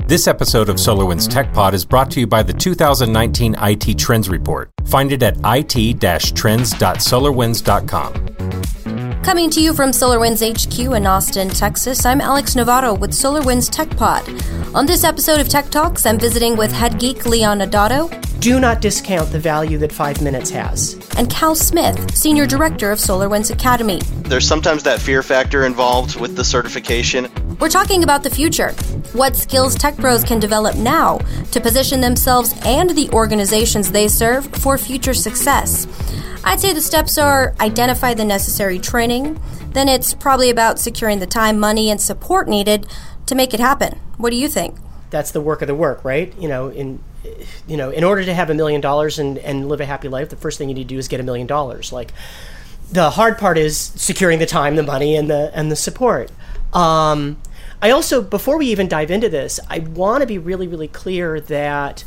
This episode of SolarWinds Tech Pod is brought to you by the 2019 IT Trends Report. Find it at it-trends.solarwinds.com. Coming to you from SolarWinds HQ in Austin, Texas, I'm Alex Novato with SolarWinds Tech Pod. On this episode of Tech Talks, I'm visiting with head geek Leon Nodato. Do not discount the value that 5 minutes has. And Cal Smith, Senior Director of SolarWinds Academy. There's sometimes that fear factor involved with the certification. We're talking about the future. What skills tech pros can develop now to position themselves and the organizations they serve for future success. I'd say the steps are identify the necessary training, then it's probably about securing the time, money, and support needed to make it happen. What do you think? That's the work of the work, right? In order to have $1 million and live a happy life, the first thing you need to do is get $1 million. Like, the hard part is securing the time, the money, and the support. I also, before we even dive into this, I want to be really, really clear that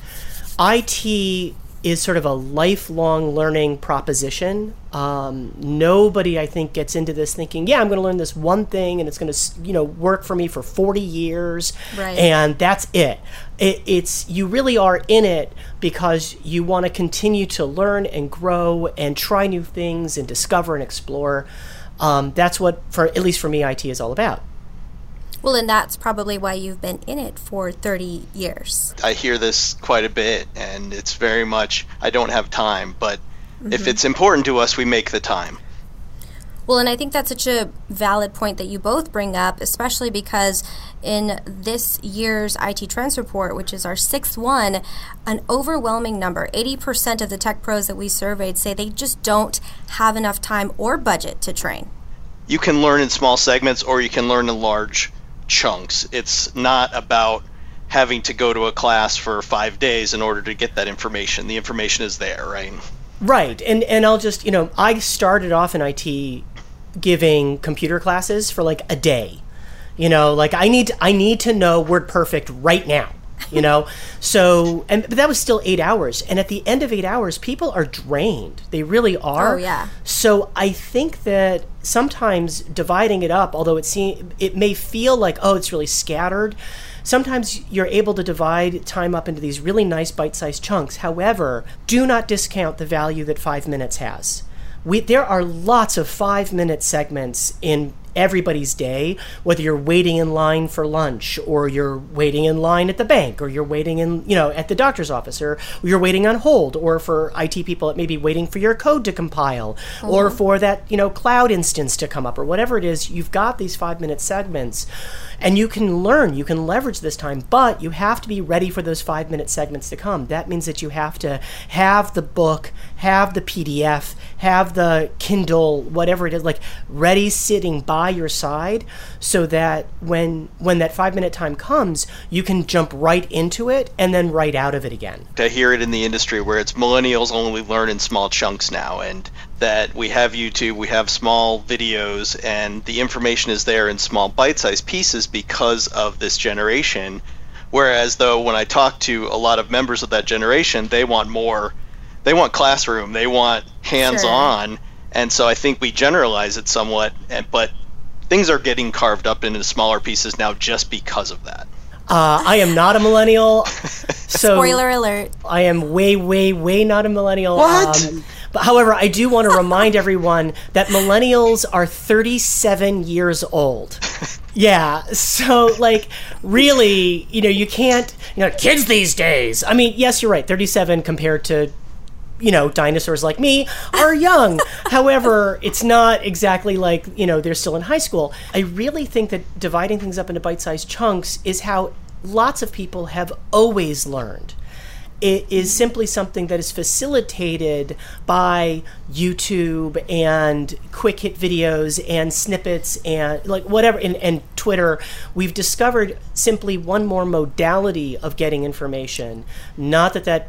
IT is sort of a lifelong learning proposition. Nobody, I think, gets into this thinking, yeah, I'm going to learn this one thing and it's going to, work for me for 40 years, right, and that's it. It's you really are in it because you want to continue to learn and grow and try new things and discover and explore. That's what, at least for me, IT is all about. Well, and that's probably why you've been in it for 30 years. I hear this quite a bit, and it's very much, I don't have time, but if it's important to us, we make the time. Well, and I think that's such a valid point that you both bring up, especially because in this year's IT Trends Report, which is our 6th one, an overwhelming number, 80% of the tech pros that we surveyed say they just don't have enough time or budget to train. You can learn in small segments or you can learn in large chunks. It's not about having to go to a class for 5 days in order to get that information. The information is there, right? Right. And I'll just, I started off in IT giving computer classes for like a day. I need to know WordPerfect right now. But that was still 8 hours. And at the end of 8 hours, people are drained. They really are. Oh, yeah. So I think that sometimes dividing it up, although it may feel like, it's really scattered, sometimes you're able to divide time up into these really nice bite-sized chunks. However, do not discount the value that 5 minutes has. There are lots of 5-minute segments in everybody's day, whether you're waiting in line for lunch or you're waiting in line at the bank or you're waiting in, at the doctor's office or you're waiting on hold, or for IT people it may be waiting for your code to compile or for that, cloud instance to come up or whatever it is. You've got these 5-minute segments and you can leverage this time, but you have to be ready for those 5-minute segments to come. That means that you have to have the book, have the PDF, have the Kindle, whatever it is, like ready sitting by your side, so that when that 5-minute time comes, you can jump right into it and then right out of it again. I hear it in the industry where it's millennials only learn in small chunks now, and that we have YouTube, we have small videos, and the information is there in small bite-sized pieces because of this generation. Whereas though when I talk to a lot of members of that generation, they want more. They want classroom, they want hands-on, sure. And so I think we generalize it somewhat, but things are getting carved up into smaller pieces now just because of that. I am not a millennial. So spoiler alert. I am way, way, way not a millennial. What? But however, I do want to remind everyone that millennials are 37 years old. Yeah, so really, you can't, kids these days. I mean, yes, you're right, 37 compared to, dinosaurs like me are young. However, it's not exactly like, they're still in high school. I really think that dividing things up into bite-sized chunks is how lots of people have always learned. It is simply something that is facilitated by YouTube and quick hit videos and snippets and whatever, and Twitter. We've discovered simply one more modality of getting information. Not that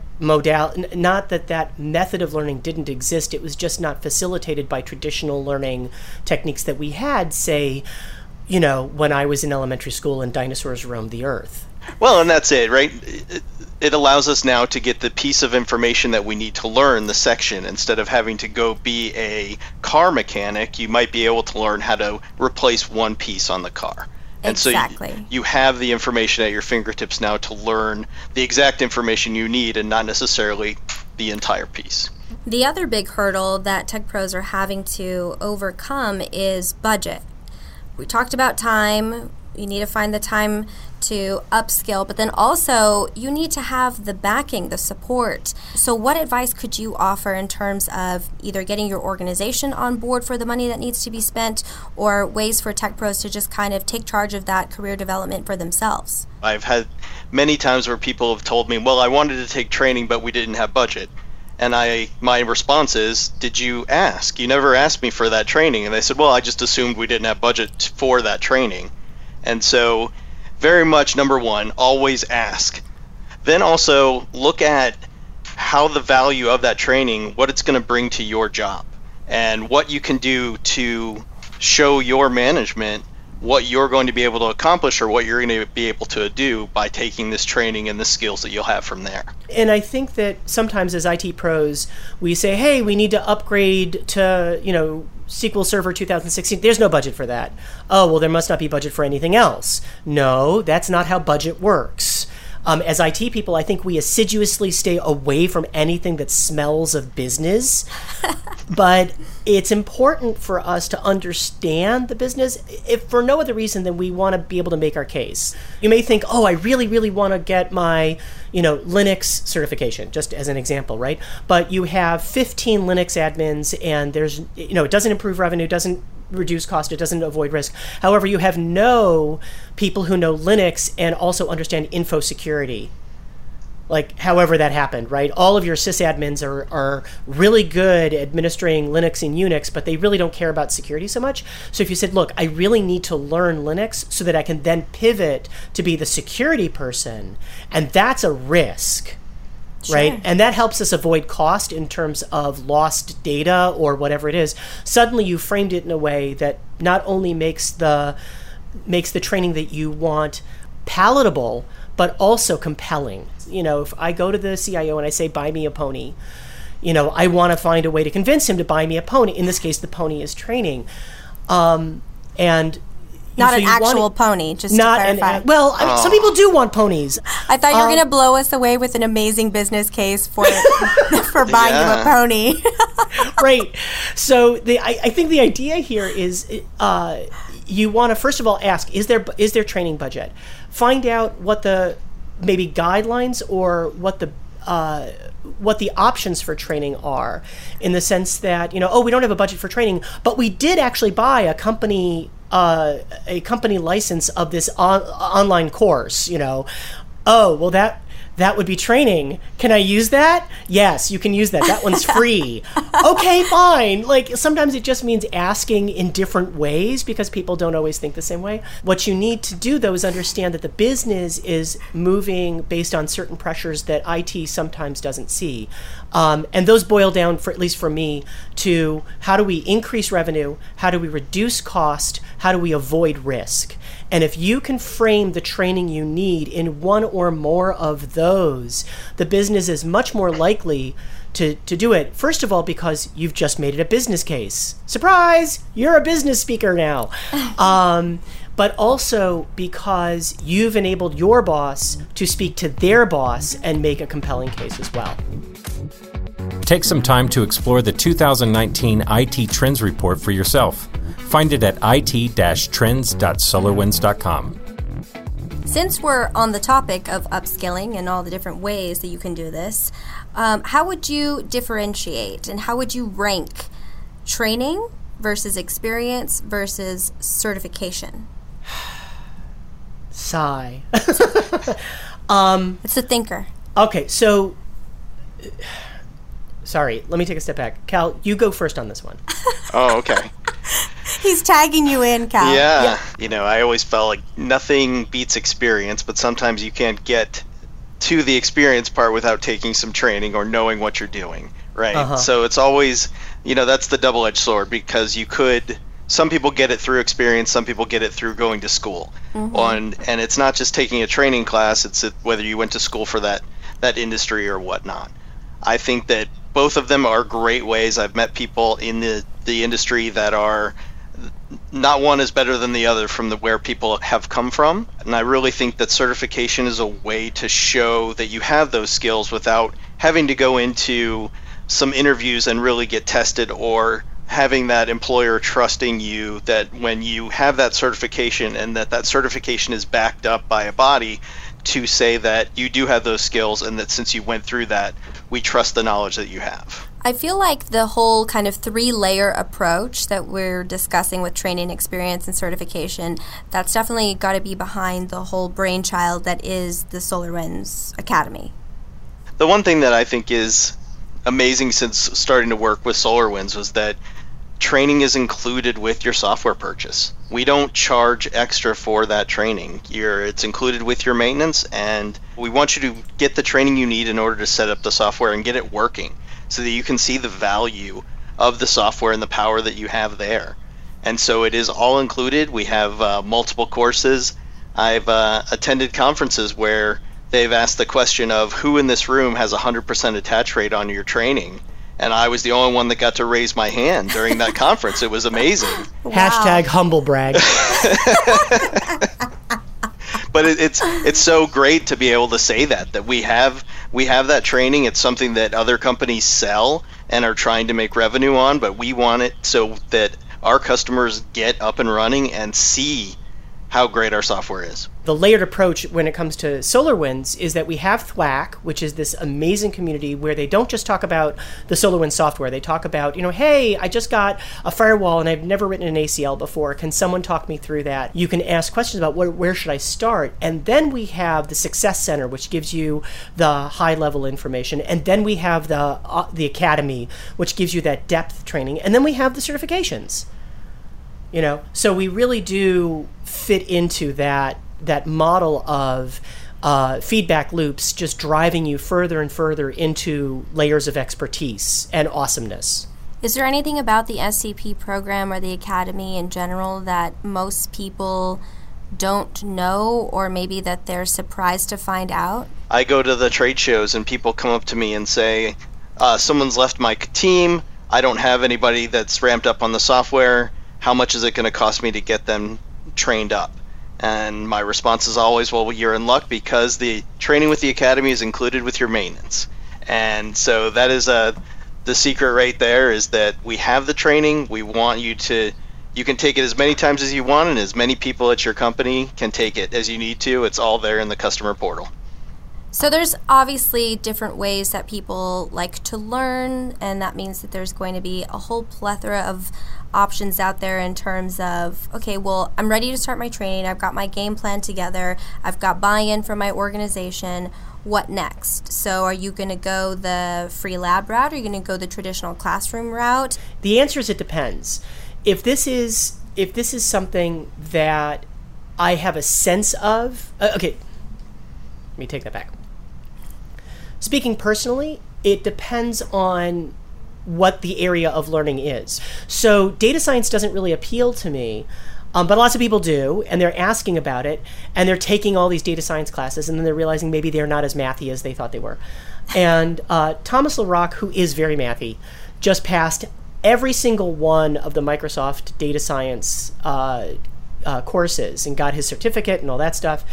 method of learning didn't exist. It was just not facilitated by traditional learning techniques that we had, say, when I was in elementary school and dinosaurs roamed the earth. Well, and that's it, right? It allows us now to get the piece of information that we need to learn the section. Instead of having to go be a car mechanic, you might be able to learn how to replace one piece on the car. And exactly. So you have the information at your fingertips now to learn the exact information you need and not necessarily the entire piece. The other big hurdle that tech pros are having to overcome is budget. We talked about time. You need to find the time to upskill, but then also you need to have the backing, the support. So what advice could you offer in terms of either getting your organization on board for the money that needs to be spent, or ways for tech pros to just kind of take charge of that career development for themselves? I've had many times where people have told me, well, I wanted to take training, but we didn't have budget. And my response is, did you ask? You never asked me for that training. And they said, well, I just assumed we didn't have budget for that training. And so very much, number one, always ask. Then also look at how the value of that training, what it's going to bring to your job, and what you can do to show your management what you're going to be able to accomplish or what you're going to be able to do by taking this training and the skills that you'll have from there. And I think that sometimes as IT pros, we say, hey, we need to upgrade to, SQL Server 2016. There's no budget for that. Oh, well, there must not be budget for anything else. No, that's not how budget works. As IT people, I think we assiduously stay away from anything that smells of business. But it's important for us to understand the business, if for no other reason than we want to be able to make our case. You may think, oh, I really, really want to get my Linux certification, just as an example, right? But you have 15 Linux admins, and there's, it doesn't improve revenue, doesn't reduce cost, it doesn't avoid risk. However, you have no people who know Linux and also understand info security. Like, however that happened, right? All of your sysadmins are really good at administering Linux and Unix, but they really don't care about security so much. So if you said, look, I really need to learn Linux so that I can then pivot to be the security person, and that's a risk. Sure. Right? And that helps us avoid cost in terms of lost data or whatever it is. Suddenly you framed it in a way that not only makes the training that you want palatable, but also compelling. If I go to the CIO and I say, buy me a pony, I want to find a way to convince him to buy me a pony. In this case, the pony is training. And not an actual pony, just to clarify. Some people do want ponies. I thought you were going to blow us away with an amazing business case for buying you a pony. Right. So I think the idea here is you want to first of all ask, is there training budget? Find out what the maybe guidelines or what the options for training are, in the sense that we don't have a budget for training, but we did actually buy a company license of this online course. Oh, well, that would be training. Can I use that? Yes, you can use that. That one's free. Okay, fine. Like, sometimes it just means asking in different ways because people don't always think the same way. What you need to do, though, is understand that the business is moving based on certain pressures that IT sometimes doesn't see. And those boil down, at least for me, to how do we increase revenue? How do we reduce cost? How do we avoid risk? And if you can frame the training you need in one or more of those, the business is much more likely to do it. First of all, because you've just made it a business case. Surprise! You're a business speaker now. But also because you've enabled your boss to speak to their boss and make a compelling case as well. Take some time to explore the 2019 IT Trends Report for yourself. Find it at it-trends.solarwinds.com. Since we're on the topic of upskilling and all the different ways that you can do this, how would you differentiate and how would you rank training versus experience versus certification? Sigh. It's a thinker. Okay, so... Sorry, let me take a step back. Cal, you go first on this one. Oh, okay. He's tagging you in, Cal. Yeah. I always felt like nothing beats experience, but sometimes you can't get to the experience part without taking some training or knowing what you're doing, right? Uh-huh. So it's always, that's the double-edged sword, because some people get it through experience, some people get it through going to school. Mm-hmm. And it's not just taking a training class, it's whether you went to school for that industry or whatnot. I think that both of them are great ways. I've met people in the industry that are not one is better than the other from where people have come from. And I really think that certification is a way to show that you have those skills without having to go into some interviews and really get tested, or having that employer trusting you that when you have that certification and that certification is backed up by a body to say that you do have those skills, and that since you went through that, we trust the knowledge that you have. I feel like the whole kind of 3-layer approach that we're discussing with training, experience, and certification, that's definitely got to be behind the whole brainchild that is the SolarWinds Academy. The one thing that I think is amazing since starting to work with SolarWinds was that training is included with your software purchase. We don't charge extra for that training. It's included with your maintenance, and we want you to get the training you need in order to set up the software and get it working, so that you can see the value of the software and the power that you have there. And so it is all included. We have multiple courses. I've attended conferences where they've asked the question of who in this room has 100% attach rate on your training. And I was the only one that got to raise my hand during that conference. It was amazing. Wow. Hashtag humble brag. But it's so great to be able to say that we have that training. It's something that other companies sell and are trying to make revenue on, but we want it so that our customers get up and running and see how great our software is. The layered approach when it comes to SolarWinds is that we have Thwack, which is this amazing community where they don't just talk about the SolarWinds software. They talk about, hey, I just got a firewall and I've never written an ACL before. Can someone talk me through that? You can ask questions about where should I start? And then we have the Success Center, which gives you the high-level information. And then we have the Academy, which gives you that depth training. And then we have the certifications. So we really do fit into that model of feedback loops, just driving you further and further into layers of expertise and awesomeness. Is there anything about the SCP program or the Academy in general that most people don't know, or maybe that they're surprised to find out? I go to the trade shows and people come up to me and say, someone's left my team, I don't have anybody that's ramped up on the software, how much is it going to cost me to get them trained up? And my response is always, well, you're in luck because the training with the Academy is included with your maintenance. And so that is the secret right there, is that we have the training. We want you can take it as many times as you want, and as many people at your company can take it as you need to. It's all there in the customer portal. So there's obviously different ways that people like to learn, and that means that there's going to be a whole plethora of options out there in terms of, okay, well, I'm ready to start my training. I've got my game plan together. I've got buy-in from my organization. What next? So are you going to go the free lab route, or are you going to go the traditional classroom route? The answer is it depends. If this is something that I have a sense of, okay, let me take that back. Speaking personally, it depends on what the area of learning is. So data science doesn't really appeal to me, but lots of people do, and they're asking about it, and they're taking all these data science classes, and then they're realizing maybe they're not as mathy as they thought they were. And Thomas LaRock, who is very mathy, just passed every single one of the Microsoft data science courses and got his certificate and all that stuff.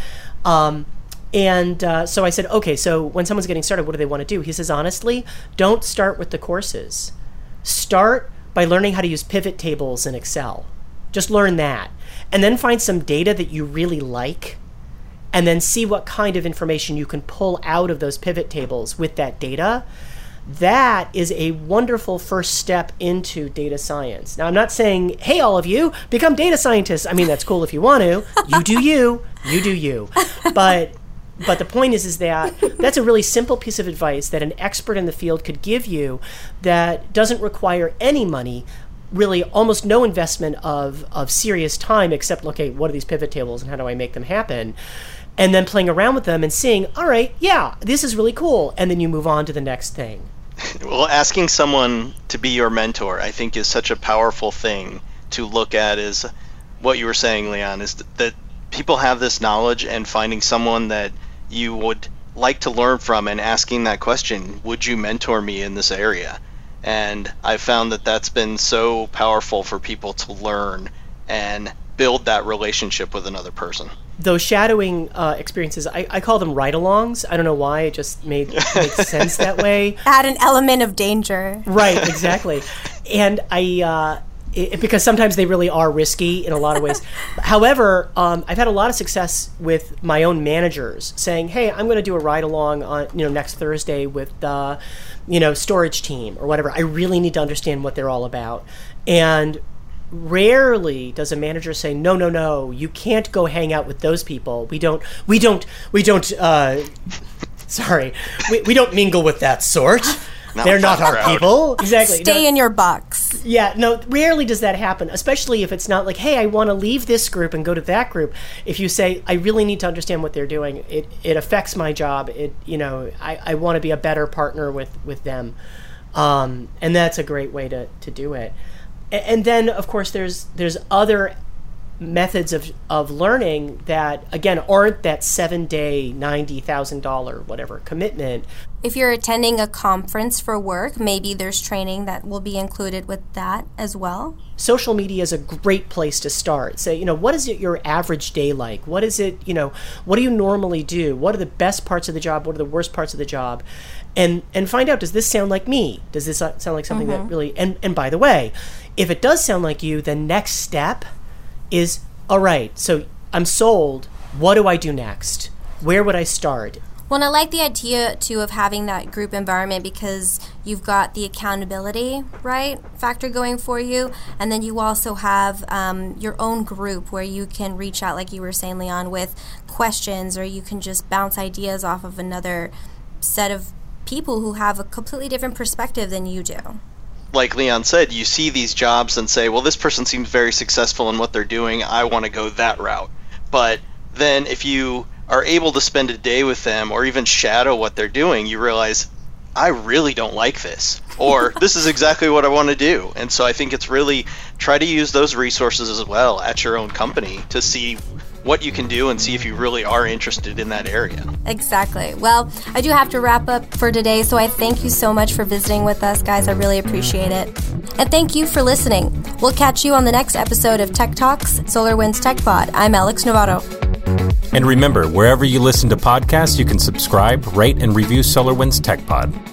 So I said, okay, so when someone's getting started, what do they want to do? He says, honestly, don't start with the courses. Start by learning how to use pivot tables in Excel. Just learn that. And then find some data that you really like, and then see what kind of information you can pull out of those pivot tables with that data. That is a wonderful first step into data science. Now, I'm not saying, hey, all of you, become data scientists. I mean, that's cool if you want to. You do you. You do you. But the point is that that's a really simple piece of advice that an expert in the field could give you that doesn't require any money, really almost no investment of serious time, except, okay, what are these pivot tables and how do I make them happen? And then playing around with them and seeing, all right, yeah, this is really cool. And then you move on to the next thing. Well, asking someone to be your mentor, I think, is such a powerful thing to look at. Is what you were saying, Leon, is that people have this knowledge, and finding someone that you would like to learn from and asking that question, would you mentor me in this area? And I've found that that's been so powerful for people to learn and build that relationship with another person. Those shadowing experiences, I call them ride-alongs. I don't know why, it just makes sense that way. Add an element of danger. Right, exactly. And because sometimes they really are risky in a lot of ways. However, I've had a lot of success with my own managers saying, hey, I'm going to do a ride-along on next Thursday with the storage team or whatever. I really need to understand what they're all about. And rarely does a manager say, no, you can't go hang out with those people. We don't mingle with that sort. They're not our people. Exactly. Stay in your box. Yeah, no, rarely does that happen, especially if it's not like, hey, I want to leave this group and go to that group. If you say, I really need to understand what they're doing, it affects my job. I want to be a better partner with them. And that's a great way to do it. And then, of course, there's other methods of learning that, again, aren't that 7-day, $90,000 whatever commitment. If you're attending a conference for work, maybe there's training that will be included with that as well. Social media is a great place to start. Say, what is your average day like? What is it, what do you normally do? What are the best parts of the job? What are the worst parts of the job? And find out, does this sound like me? Does this sound like something that really, and by the way, if it does sound like you, the next step is, all right, so I'm sold. What do I do next? Where would I start? Well, and I like the idea, too, of having that group environment because you've got the accountability, right, factor going for you. And then you also have your own group where you can reach out, like you were saying, Leon, with questions, or you can just bounce ideas off of another set of people who have a completely different perspective than you do. Like Leon said, you see these jobs and say, well, this person seems very successful in what they're doing. I want to go that route. But then if you are able to spend a day with them or even shadow what they're doing, you realize, I really don't like this. Or this is exactly what I want to do. And so I think it's really try to use those resources as well at your own company to see what you can do and see if you really are interested in that area. Exactly. Well, I do have to wrap up for today, so I thank you so much for visiting with us, guys. I really appreciate it. And thank you for listening. We'll catch you on the next episode of Tech Talks, SolarWinds Tech Pod. I'm Alex Novato. And remember, wherever you listen to podcasts, you can subscribe, rate, and review SolarWinds Tech Pod.